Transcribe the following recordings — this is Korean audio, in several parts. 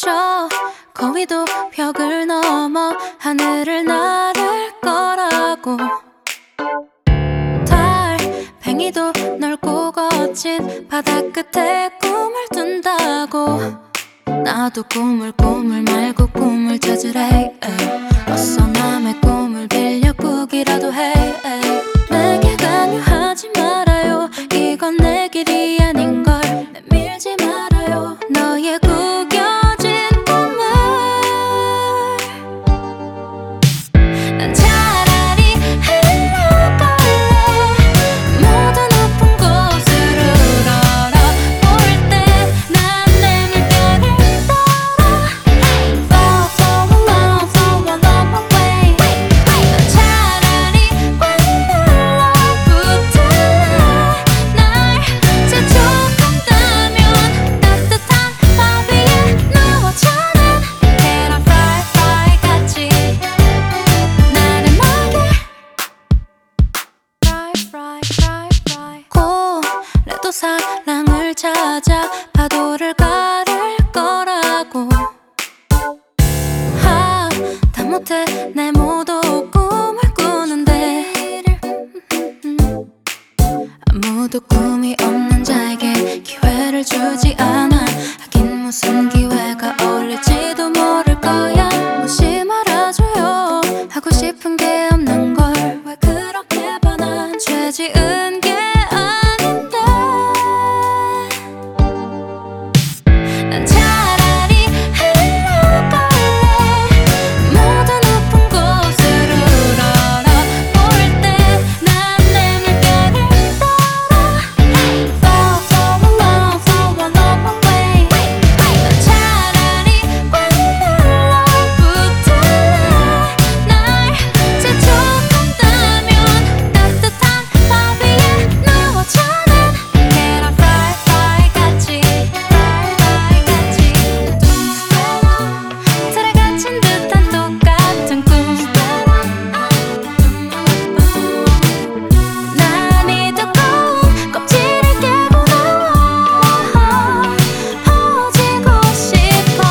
저 거위도 벽을 넘어 하늘을 나를 거라고 달팽이도 넓고 거친 바다 끝에 꿈을 둔다고 나도 꿈을 말고 꿈을 찾으래 어서 남의 꿈을 빌려 꾸기라도 해 내게 강요하지 말아요 이건 내 길이 아닌걸 내밀지 말아요 너의 구겨진 꿈을 난 차라리 흘러갈래 모든 높은 곳으로 우러러볼 때 난 내 물결을 따라 Fall, fall along, fall a long way 난 차라리 꽉 눌러붙을래 날 재촉한다면 따뜻한 밥 위에 누워자는 계란 fry 같이 나는 날개 fry 고래도 사랑을 찾아 파도를 가를 거라고 다 못해 내 모두 꿈을 꾸는데 아무도 꿈이 없는 자에게 기회를 주지 않아 하긴 무슨 기회가 어울릴지도 모를 거야 혹시 말아줘요 하고 싶은 게 없는 걸 왜 그렇게 반한 죄 지은 게 아닌데 난 차라리 흘러갈래 모든 높은 곳으로 우러러볼 때 난 내 물결을 따라 Fall, fall along, fall a long way 난 차라리 꽉 눌러붙을래 날 재촉한다면 따뜻한 밥 위에 누워자는 계란 fry 같이 틀에 갇힌 듯한 똑같은 꿈 난 이 두꺼운 껍질을 깨고 나와 퍼지고 싶어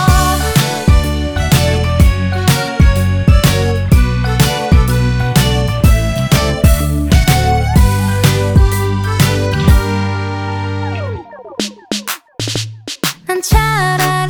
난 차라리